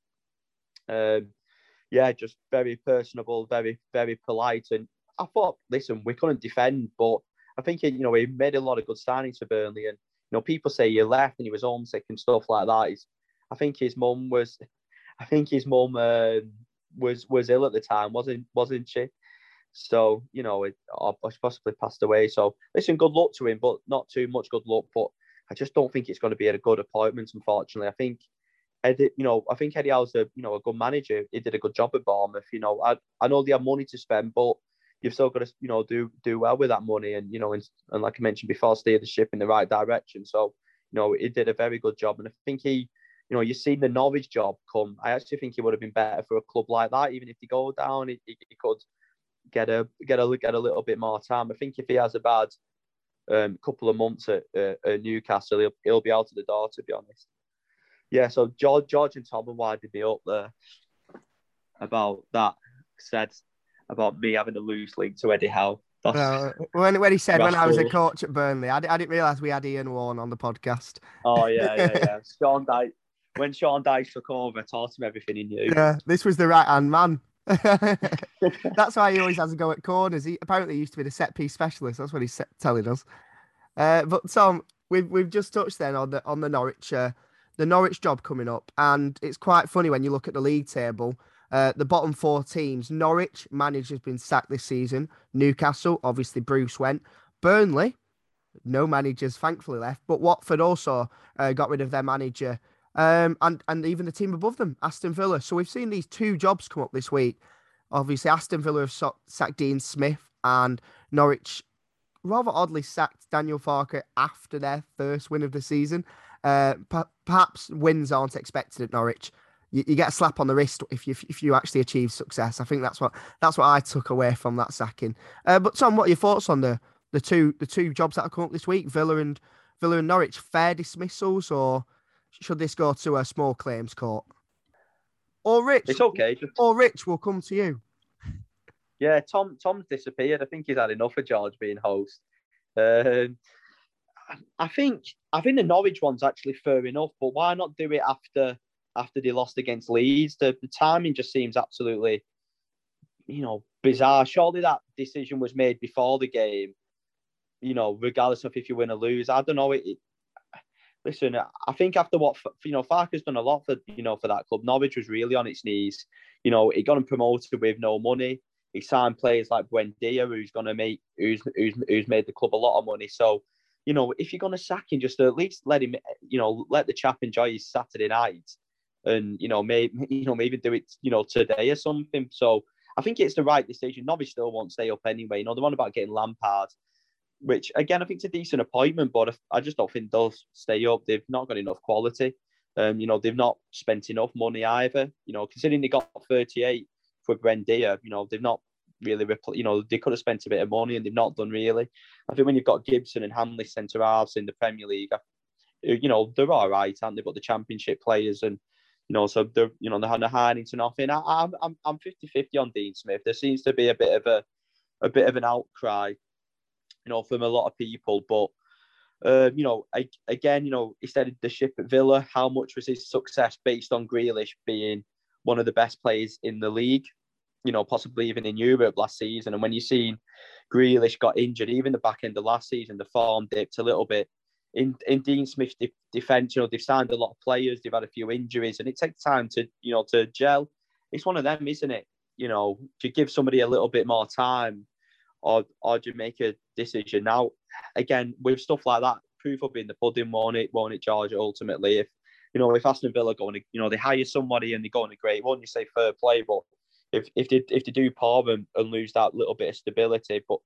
Um, yeah, just very personable, very very polite, and I thought, listen, we couldn't defend, but I think, you know, he made a lot of good signings for Burnley. And, you know, people say he left and he was homesick and stuff like that. He's, I think his mum was, I think his mum uh, was was ill at the time, wasn't wasn't she? So, you know, it possibly passed away. So, listen, good luck to him, but not too much good luck. But I just don't think it's going to be a good appointment, unfortunately. I think Eddie, you know, I think Eddie Howe's a, you know, a good manager. He did a good job at Bournemouth. You know, I I know they have money to spend, but you've still got to, you know, do do well with that money, and you know, and, and like I mentioned before, steer the ship in the right direction. So, you know, he did a very good job, and I think he, you know, you've seen the Norwich job come. I actually think he would have been better for a club like that. Even if they go down, he, he, he could get a get a get a little bit more time. I think if he has a bad um, couple of months at, uh, at Newcastle, he'll he'll be out of the door, to be honest. Yeah. So George George and Tom winded me up there about that. Said. About me having a loose link to Eddie Howe. Uh, when when he said when I was a coach at Burnley, I, I didn't realise we had Ian Warne on the podcast. Oh yeah, yeah, yeah. Sean Dyche, when Sean Dyche took over, taught him everything he knew. Yeah, this was the right hand man. That's why he always has a go at corners. He apparently used to be the set piece specialist. That's what he's telling us. Uh, but Tom, we've we've just touched then on the on the Norwich uh, the Norwich job coming up, and it's quite funny when you look at the league table. Uh, the bottom four teams, Norwich, manager's been sacked this season. Newcastle, obviously Bruce went. Burnley, no managers thankfully left. But Watford also uh, got rid of their manager. Um, and, and even the team above them, Aston Villa. So we've seen these two jobs come up this week. Obviously, Aston Villa have so- sacked Dean Smith, and Norwich rather oddly sacked Daniel Farke after their first win of the season. Uh, p- perhaps wins aren't expected at Norwich. You, you get a slap on the wrist if you if you actually achieve success. I think that's what that's what I took away from that sacking. Uh, but Tom, what are your thoughts on the the two the two jobs that have come up this week, Villa and Villa and Norwich? Fair dismissals, or should this go to a small claims court? Or Rich, it's okay. Or Rich, will come to you. Yeah, Tom Tom's disappeared. I think he's had enough of George being host. Um, I think I think the Norwich one's actually fair enough, but why not do it after after they lost against Leeds? The, the timing just seems absolutely, you know, bizarre. Surely that decision was made before the game, you know, regardless of if you win or lose. I don't know. It, it listen, I think after what, you know, Farke's done a lot for, you know, for that club. Norwich was really on its knees. You know, he got him promoted with no money. He signed players like Buendia, who's going to make, who's, who's, who's made the club a lot of money. So, you know, if you're going to sack him, just at least let him, you know, let the chap enjoy his Saturday night, and you know, maybe, you know, maybe do it, you know, today or something. So I think it's the right decision. Norwich still won't stay up anyway. You know, the one about getting Lampard, which again I think it's a decent appointment, but I just don't think they'll stay up. They've not got enough quality. Um, you know, they've not spent enough money either. You know, considering they got thirty-eight for Buendia, you know, they've not really, repl- you know, they could have spent a bit of money and they've not done really. I think when you've got Gibson and Hanley centre halves in the Premier League, you know, they're all right, aren't they? But the Championship players, and you know, so they're, you know, they're hiding to nothing. I, I'm I'm I'm fifty-fifty on Dean Smith. There seems to be a bit of a a bit of an outcry, you know, from a lot of people, but. Uh, you know, I, again, you know, he started the ship at Villa. How much was his success based on Grealish being one of the best players in the league? You know, possibly even in Europe last season. And when you've seen Grealish got injured, even the back end of last season, the form dipped a little bit. In in Dean Smith's de- defence, you know, they've signed a lot of players. They've had a few injuries, and it takes time to, you know, to gel. It's one of them, isn't it? You know, to give somebody a little bit more time, or or do you make a decision now? Again, with stuff like that, proof will be in the pudding, won't it? Won't it, George? Ultimately, if you know, if Aston Villa go on, you know, they hire somebody and they go on a great, won't you say fair play? But if if they if they do poor and, and lose that little bit of stability, but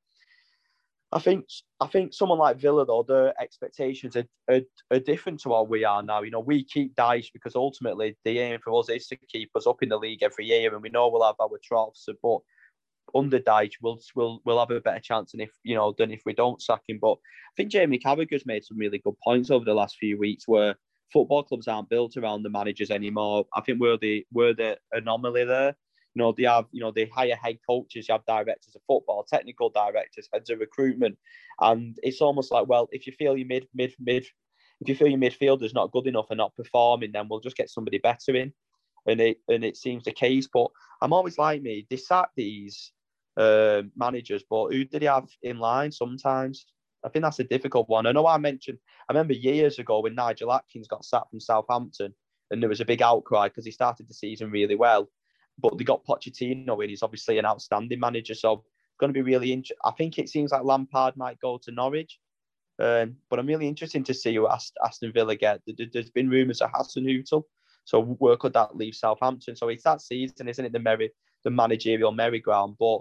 I think I think someone like Villa though, their expectations are, are, are different to what we are now. You know, we keep Dyche because ultimately the aim for us is to keep us up in the league every year, and we know we'll have our troughs, but under Dyche, we'll, we'll, we'll have a better chance than if, you know, than if we don't sack him. But I think Jamie Carragher's made some really good points over the last few weeks where football clubs aren't built around the managers anymore. I think we're the we're the anomaly there. You know, they have, you know, they hire head coaches, you have directors of football, technical directors, heads of recruitment. And it's almost like, well, if you feel your mid mid mid if you feel your midfielder's not good enough and not performing, then we'll just get somebody better in. And it and it seems the case. But I'm always like me, they sack these uh, managers, but who did he have in line sometimes? I think that's a difficult one. I know I mentioned, I remember years ago when Nigel Atkins got sacked from Southampton and there was a big outcry because he started the season really well, but they got Pochettino in. He's obviously an outstanding manager, so it's going to be really interesting. I think it seems like Lampard might go to Norwich, um, but I'm really interested to see who Aston Villa get. There's been rumours of Hasenhüttl, so where could that leave Southampton? So it's that season, isn't it, the merry, the managerial merry-go-round, but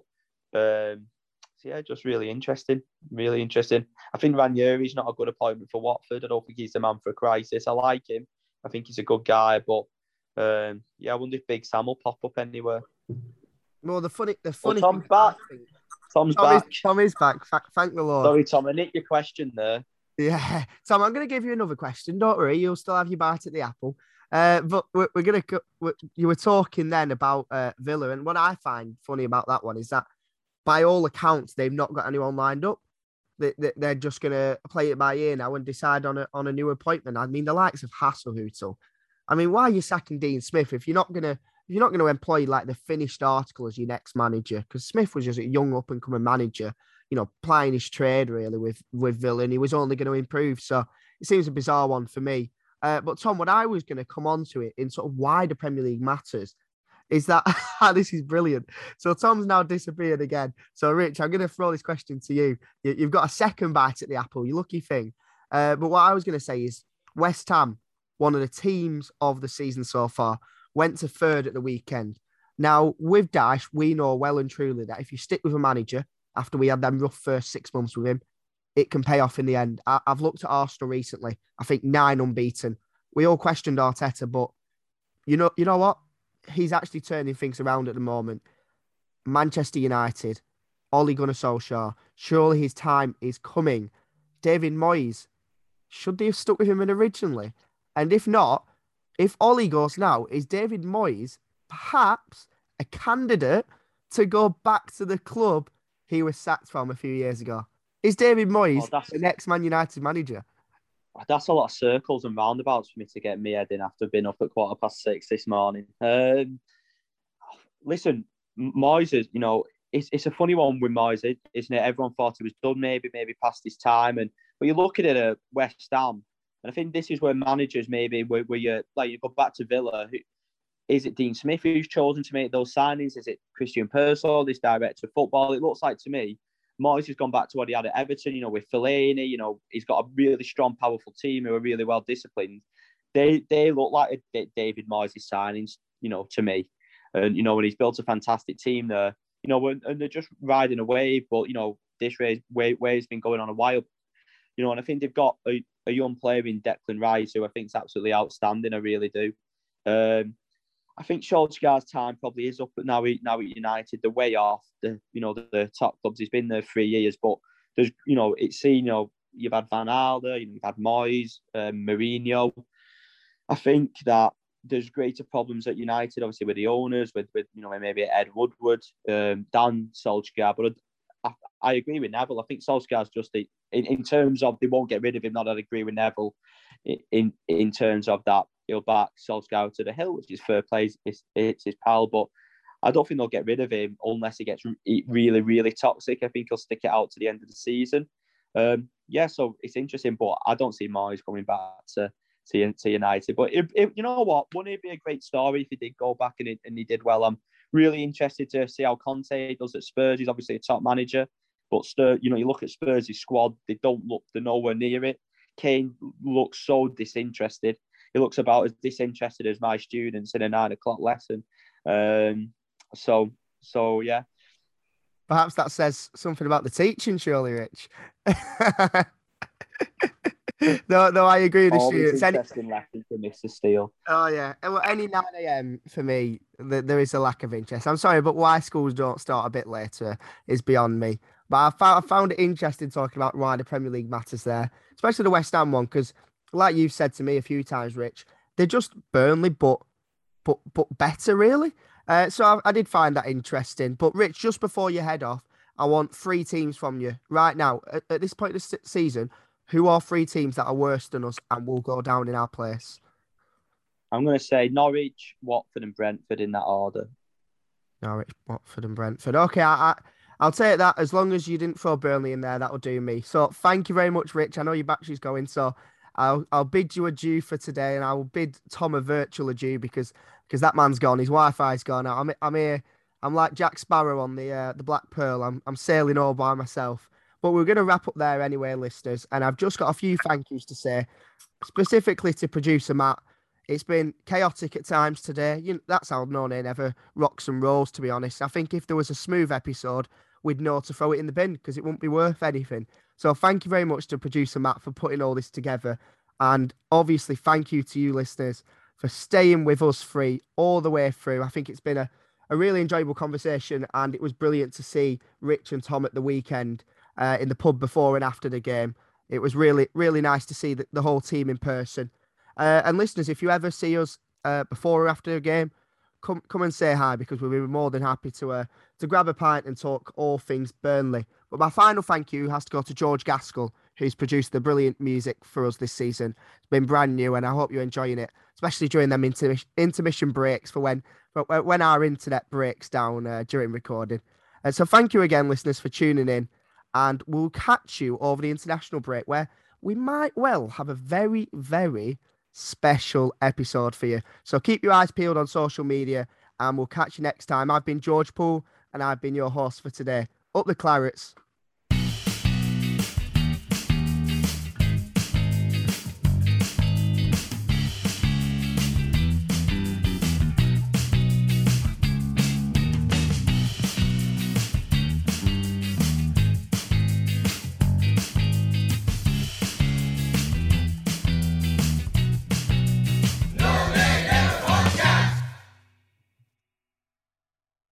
Um, so yeah, just really interesting, really interesting. I think Ranieri's not a good appointment for Watford. I don't think he's the man for a crisis. I like him. I think he's a good guy, but um, yeah, I wonder if Big Sam will pop up anywhere. Well, the funny, the funny well, Tom's thing back. Think, Tom's Tom back. Is, Tom is back. Thank the Lord. Sorry, Tom. I nicked your question there. Yeah, Tom, I'm going to give you another question. Don't worry, you'll still have your bite at the apple. Uh, but we're, we're going to. You were talking then about uh, Villa, and what I find funny about that one is that, by all accounts, they've not got anyone lined up. They, they, they're just going to play it by ear now and decide on a on a new appointment. I mean, the likes of Hasenhüttl. I mean, why are you sacking Dean Smith if you're not going to if you're not going to employ like the finished article as your next manager? Because Smith was just a young up and coming manager, you know, plying his trade really with with Villa, and he was only going to improve. So it seems a bizarre one for me. Uh, but Tom, what I was going to come on to it in sort of why the Premier League matters is that this is brilliant. So Tom's now disappeared again. So Rich, I'm going to throw this question to you. You've got a second bite at the apple. You lucky thing. Uh, but what I was going to say is West Ham, one of the teams of the season so far, went to third at the weekend. Now, with Dyche, we know well and truly that if you stick with a manager after we had them rough first six months with him, it can pay off in the end. I- I've looked at Arsenal recently. I think nine unbeaten. We all questioned Arteta, but you know, you know what? He's actually turning things around at the moment. Manchester United, Ole Gunnar Solskjaer, surely his time is coming. David Moyes, should they have stuck with him originally? And if not, if Ole goes now, is David Moyes perhaps a candidate to go back to the club he was sacked from a few years ago. Is David Moyes Oh, the next Man United manager? That's a lot of circles and roundabouts for me to get me head in after being up at quarter past six this morning. Um, listen, Moyes is, you know, it's it's a funny one with Moyes, isn't it? Everyone thought he was done, maybe, maybe past his time. And but you look at it at West Ham, and I think this is where managers maybe where, where you like you go back to Villa. Who, is it Dean Smith who's chosen to make those signings? Is it Christian Persson, this director of football? It looks like to me, Moyes has gone back to what he had at Everton, you know, with Fellaini. You know, he's got a really strong, powerful team who are really well disciplined. They they look like David Moyes' signings, you know, to me. And, you know, when he's built a fantastic team there, you know, and they're just riding a wave. But, you know, this wave, wave's been going on a while. You know, and I think they've got a, a young player in Declan Rice who I think is absolutely outstanding. I really do. Um, I think Solskjaer's time probably is up now. Now at United, the way off the you know the, the top clubs. He's been there three years, but there's you know it's seen you know you've had Van Gaal, you know, you've had Moyes, um, Mourinho. I think that there's greater problems at United, obviously with the owners, with with you know maybe Ed Woodward, um, Dan Solskjaer. But I, I agree with Neville. I think Solskjaer's just a, in in terms of they won't get rid of him. Not that I agree with Neville in in terms of that. He'll back Solskjaer to the hill, which is fair play. It's, it's his pal, but I don't think they'll get rid of him unless he gets really, really toxic. I think he'll stick it out to the end of the season. Um, yeah, so it's interesting, but I don't see Moyes coming back to, to, to United. But if, if, you know what? Wouldn't it be a great story if he did go back and, it, and he did well? I'm really interested to see how Conte does at Spurs. He's obviously a top manager, but Spurs, you know, you look at Spurs' squad, they don't look, they're nowhere near it. Kane looks so disinterested. He looks about as disinterested as my students in a nine o'clock lesson. Um, so, so yeah. Perhaps that says something about the teaching, surely, Rich. no, no, I agree with the Always students. interesting any... lesson for Mister Steele. Oh yeah, well, any nine a m for me, th- there is a lack of interest. I'm sorry, but why schools don't start a bit later is beyond me. But I found, I found it interesting talking about why the Premier League matters there, especially the West Ham one, because like you've said to me a few times, Rich, they're just Burnley, but but but better, really. Uh, so I, I did find that interesting. But Rich, just before you head off, I want three teams from you right now. At, at this point of the season, who are three teams that are worse than us and will go down in our place? I'm going to say Norwich, Watford and Brentford in that order. Norwich, Watford and Brentford. Okay, I, I, I'll take that. As long as you didn't throw Burnley in there, that'll do me. So thank you very much, Rich. I know your battery's going, so I'll I'll bid you adieu for today, and I will bid Tom a virtual adieu because because that man's gone. His Wi-Fi's gone. I'm I'm here. I'm like Jack Sparrow on the uh, the Black Pearl. I'm I'm sailing all by myself. But we're going to wrap up there anyway, listeners. And I've just got a few thank yous to say, specifically to producer Matt. It's been chaotic at times today. You know, that's how No Nay Never rocks and rolls, to be honest. I think if there was a smooth episode, we'd know to throw it in the bin because it wouldn't be worth anything. So thank you very much to producer Matt for putting all this together. And obviously, thank you to you listeners for staying with us free all the way through. I think it's been a, a really enjoyable conversation, and it was brilliant to see Rich and Tom at the weekend uh, in the pub before and after the game. It was really, really nice to see the, the whole team in person. Uh, and listeners, if you ever see us uh, before or after a game, come come and say hi because we'll be more than happy to uh, to grab a pint and talk all things Burnley. But my final thank you has to go to George Gaskell, who's produced the brilliant music for us this season. It's been brand new, and I hope you're enjoying it, especially during them intermission, intermission breaks for when for when our internet breaks down uh, during recording. And so thank you again, listeners, for tuning in, and we'll catch you over the international break where we might well have a very, very special episode for you. So keep your eyes peeled on social media, and we'll catch you next time. I've been George Poole, and I've been your host for today. Up the Clarets.